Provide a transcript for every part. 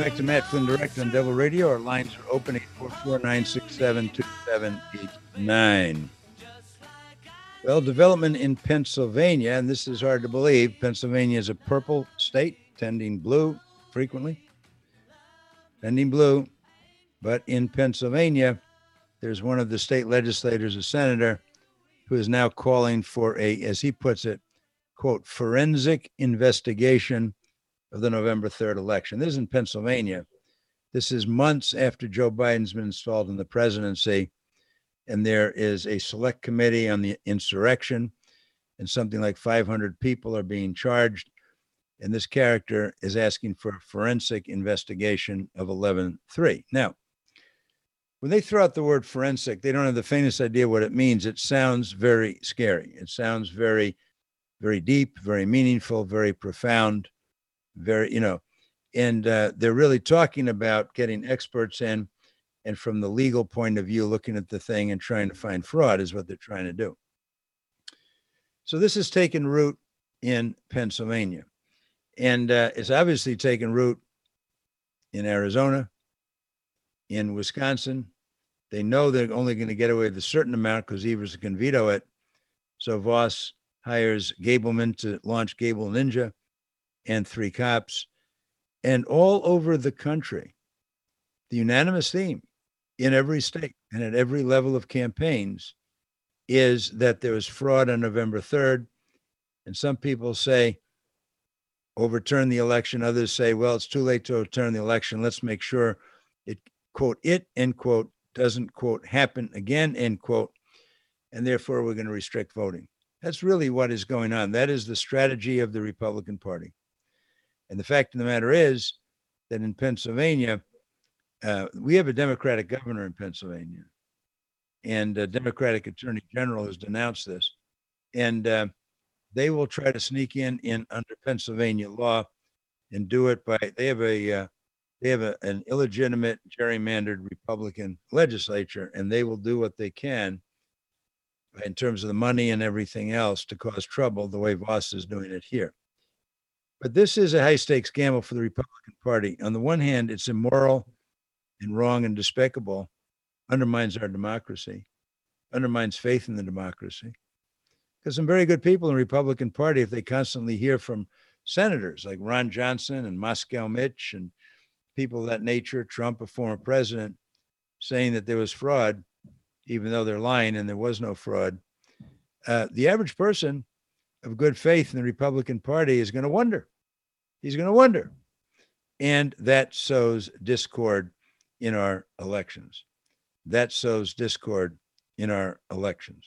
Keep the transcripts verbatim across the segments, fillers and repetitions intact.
back to Matt Flynn Direct on Devil Radio. Our lines are open eight four four, nine six seven, two seven eight nine. Well, development in Pennsylvania, and this is hard to believe. Pennsylvania is a purple state, tending blue frequently, tending blue. But in Pennsylvania, there's one of the state legislators, a senator, who is now calling for a, as he puts it, quote, forensic investigation of the November third election. This is in Pennsylvania. This is months after Joe Biden's been installed in the presidency, and there is a select committee on the insurrection, and something like five hundred people are being charged. And this character is asking for a forensic investigation of eleven three. Now, when they throw out the word forensic, they don't have the faintest idea what it means. It sounds very scary. It sounds very, very deep, very meaningful, very profound, very, you know, and uh, they're really talking about getting experts in, and from the legal point of view, looking at the thing and trying to find fraud is what they're trying to do. So this has taken root in Pennsylvania, and uh, it's obviously taken root in Arizona, in Wisconsin. They know they're only going to get away with a certain amount because Evers can veto it. So Voss hires Gableman to launch Gable Ninja and three cops. And all over the country, the unanimous theme in every state and at every level of campaigns is that there was fraud on November third. And some people say overturn the election. Others say, well, it's too late to overturn the election. Let's make sure it, quote, it, end quote, doesn't, quote, happen again, end quote. And therefore, we're going to restrict voting. That's really what is going on. That is the strategy of the Republican Party. And the fact of the matter is that in Pennsylvania, uh, we have a Democratic governor in Pennsylvania, and a Democratic Attorney General has denounced this. And uh, they will try to sneak in, in under Pennsylvania law and do it by, they have a, uh, they have a, an illegitimate gerrymandered Republican legislature, and they will do what they can in terms of the money and everything else to cause trouble the way Voss is doing it here. But this is a high stakes gamble for the Republican Party. On the one hand, it's immoral and wrong and despicable, undermines our democracy, undermines faith in the democracy. Because some very good people in the Republican Party, if they constantly hear from senators like Ron Johnson and Moscow Mitch and people of that nature, Trump, a former president, saying that there was fraud, even though they're lying and there was no fraud, uh, the average person of good faith in the Republican Party is going to wonder. He's going to wonder. And that sows discord in our elections. That sows discord in our elections.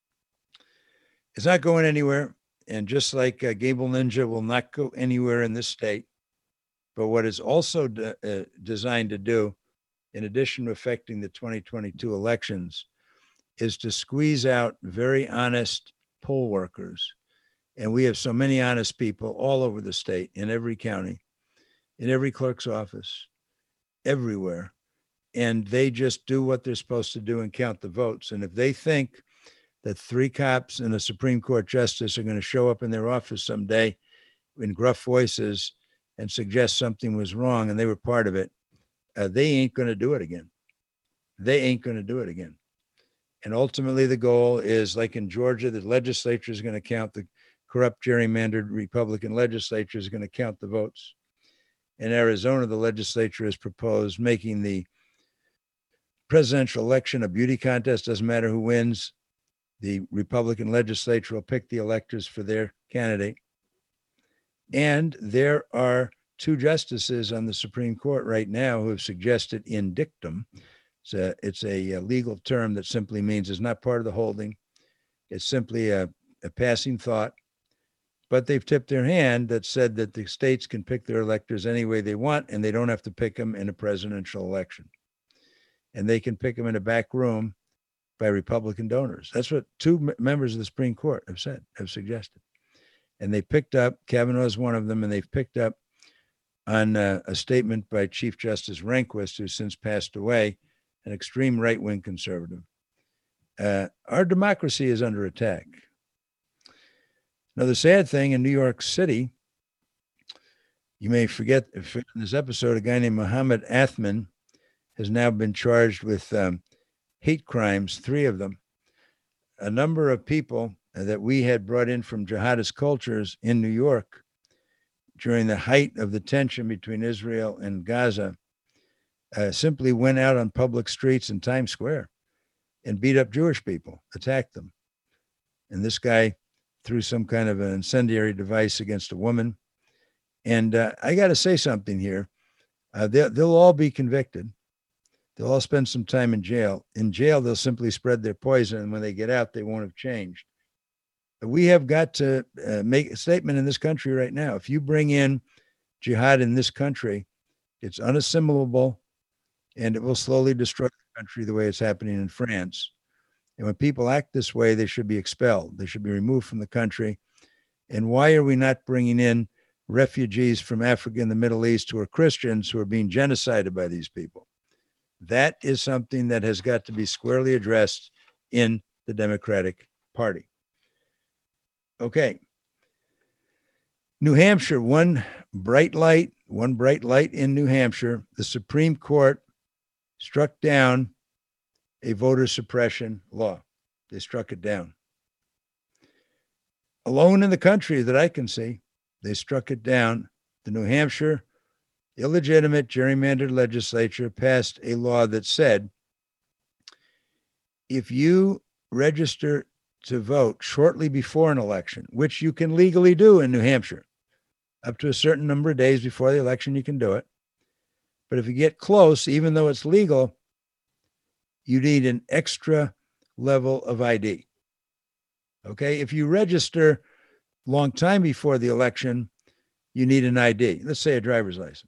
It's not going anywhere. And just like uh, Gable Ninja will not go anywhere in this state, but what it's also de- uh, designed to do, in addition to affecting the twenty twenty-two elections, is to squeeze out very honest poll workers. And we have so many honest people all over the state, in every county, in every clerk's office, everywhere. And they just do what they're supposed to do and count the votes. And if they think that three cops and a Supreme Court justice are going to show up in their office someday in gruff voices and suggest something was wrong and they were part of it, uh, they ain't going to do it again. They ain't going to do it again. And ultimately, the goal is, like in Georgia, the legislature is going to count the corrupt, gerrymandered Republican legislature is going to count the votes. In Arizona, the legislature has proposed making the presidential election a beauty contest. Doesn't matter who wins. The Republican legislature will pick the electors for their candidate. And there are two justices on the Supreme Court right now who have suggested in dictum. It's a, it's a, a legal term that simply means it's not part of the holding. It's simply a, a passing thought. But they've tipped their hand that said that the states can pick their electors any way they want, and they don't have to pick them in a presidential election. And they can pick them in a back room by Republican donors. That's what two m- members of the Supreme Court have said, have suggested. And they picked up, Kavanaugh is one of them, and they've picked up on uh, a statement by Chief Justice Rehnquist, who's since passed away, an extreme right-wing conservative. Uh, our democracy is under attack. Now, the sad thing in New York City, You may forget in this episode, a guy named Mohammed Athman has now been charged with um, hate crimes, three of them. A number of people that we had brought in from jihadist cultures in New York during the height of the tension between Israel and Gaza uh, simply went out on public streets in Times Square and beat up Jewish people, attacked them. And this guy threw some kind of an incendiary device against a woman. And uh, I got to say something here. Uh, they'll, they'll all be convicted. They'll all spend some time in jail. In jail, they'll simply spread their poison. And when they get out, they won't have changed. But we have got to uh, make a statement in this country right now. If you bring in jihad in this country, it's unassimilable, and it will slowly destroy the country the way it's happening in France. And when people act this way, they should be expelled. They should be removed from the country. And why are we not bringing in refugees from Africa and the Middle East who are Christians who are being genocided by these people? That is something that has got to be squarely addressed in the Democratic Party. Okay. New Hampshire, one bright light, one bright light in New Hampshire. The Supreme Court struck down a voter suppression law. They struck it down. Alone in the country that I can see, they struck it down. The New Hampshire illegitimate gerrymandered legislature passed a law that said, if you register to vote shortly before an election, which you can legally do in New Hampshire, up to a certain number of days before the election, you can do it. But if you get close, even though it's legal, you need an extra level of I D. Okay. If you register a long time before the election, you need an I D, let's say a driver's license.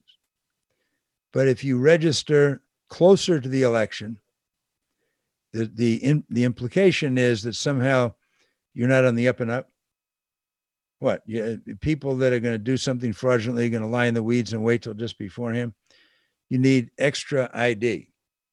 But if you register closer to the election, the the, in, the implication is that somehow you're not on the up and up. What? You, people that are going to do something fraudulently are going to lie in the weeds and wait till just beforehand. You need extra I D.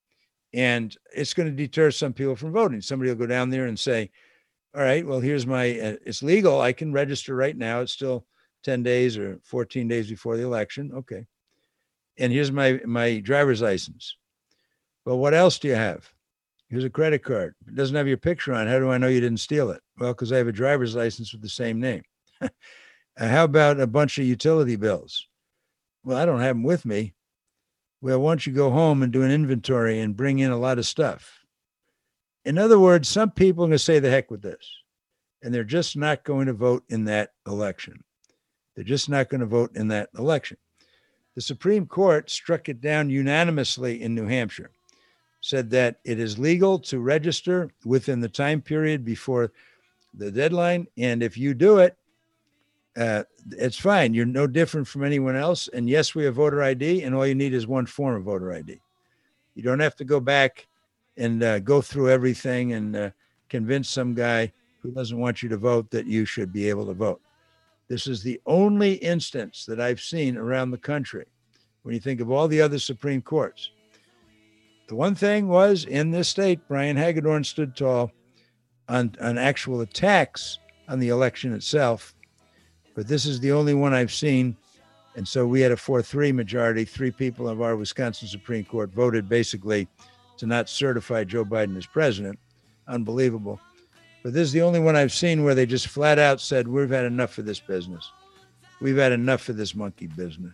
And it's going to deter some people from voting. Somebody will go down there and say, all right, well, here's my, uh, it's legal. I can register right now. It's still ten days or fourteen days before the election. Okay. And here's my, my driver's license. Well, what else do you have? Here's a credit card. It doesn't have your picture on. How do I know you didn't steal it? Well, because I have a driver's license with the same name. uh, how about a bunch of utility bills? Well, I don't have them with me. Well, why don't you go home and do an inventory and bring in a lot of stuff? In other words, some people are going to say the heck with this, and they're just not going to vote in that election. They're just not going to vote in that election. The Supreme Court struck it down unanimously in New Hampshire, said that it is legal to register within the time period before the deadline. And if you do it, uh, it's fine. You're no different from anyone else. And yes, we have voter I D, and all you need is one form of voter I D. You don't have to go back and uh, go through everything and uh, convince some guy who doesn't want you to vote that you should be able to vote. This is the only instance that I've seen around the country when you think of all the other Supreme Courts. The one thing was, in this state, Brian Hagedorn stood tall on, on actual attacks on the election itself. But this is the only one I've seen. And so we had a four three majority. Three people of our Wisconsin Supreme Court voted basically to not certify Joe Biden as president. Unbelievable. But this is the only one I've seen where they just flat out said, we've had enough of this business. We've had enough of this monkey business.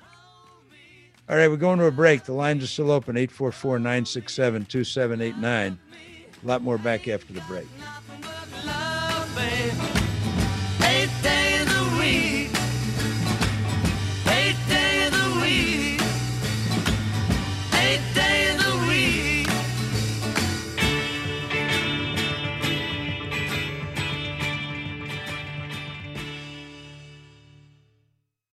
All right, we're going to a break. The lines are still open, eight four four, nine six seven, two seven eight nine. A lot more back after the break.